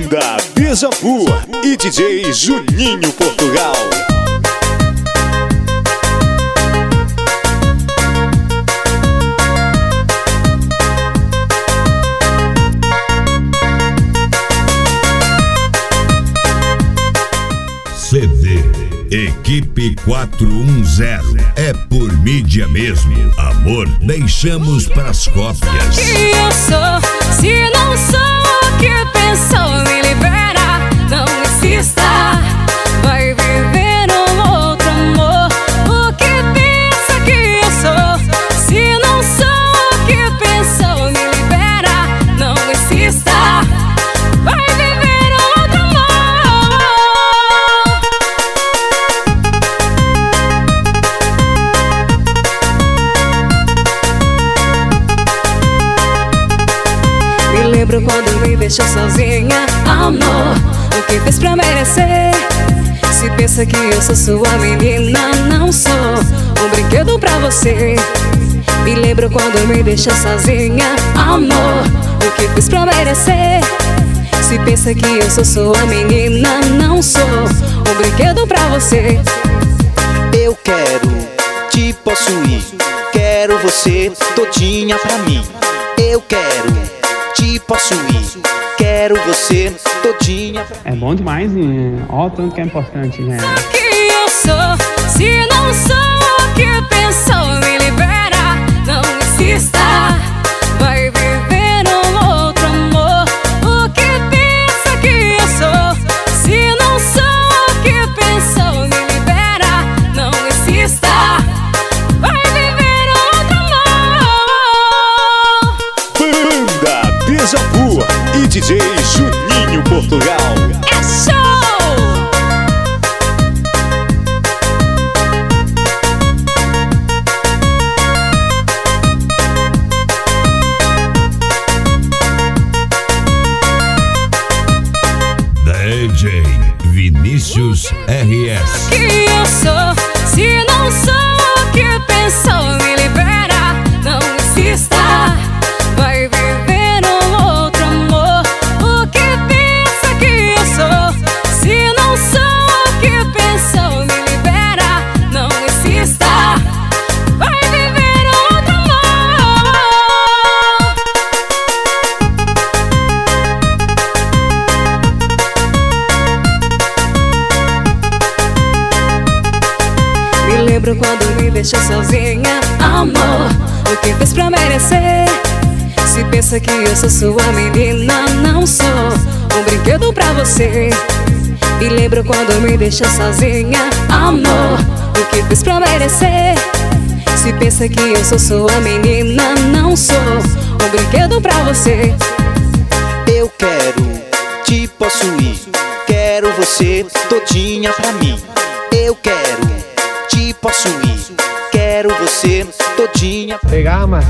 Banda Déjà Vu e DJ Juninho Portugal. CD Equipe 410 é por mídia mesmo. Amor, deixamos pras cópias. Que eu sou, se não sou o que pensou, me libera, não insista. Vai viver um outro amor. O que pensa que eu sou? Se não sou o que pensou, me libera, não insista. Vai viver outro amor. Me lembro quando me deixou sozinha, amor, o que fez pra merecer? Se pensa que eu sou sua menina, não sou um brinquedo pra você. Me lembro quando me deixou sozinha, amor, o que fez pra merecer? Se pensa que eu sou sua menina, não sou um brinquedo pra você. Eu quero te possuir, quero você todinha pra mim. Eu quero te possuir, quero você todinha pra mim. É bom demais, né? Ó, tanto que é importante, né? Que eu sou, se não sou o que pensou, me libera, não insista. Vai viver um outro amor. O que pensa que eu sou? Se não sou o que pensou, me libera, não insista. Vai viver outro amor. Banda Déjà Vu e DJ Juninho Portugal. É show! DJ Vinícius RS. Que eu sou, se não sou o que pensou, me libera, não insista. Vai viver um outro amor. O que pensa que eu sou? Se não sou o que pensou, me libera, não insista. Vai viver outro amor. Me lembro quando me deixou sozinha, amor, o que fez pra merecer? Se pensa que eu sou sua menina, não sou um brinquedo pra você. Me lembro quando me deixou sozinha, amor, o que fez pra merecer? Se pensa que eu sou sua menina, não sou um brinquedo pra você. Eu quero te possuir, quero você todinha pra mim. Eu quero te possuir, quero você todinha pra mim. Pegar umas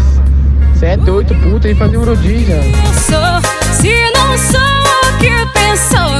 7, 8 putas e fazer um rodízio. Eu sou, se não sou o que pensou,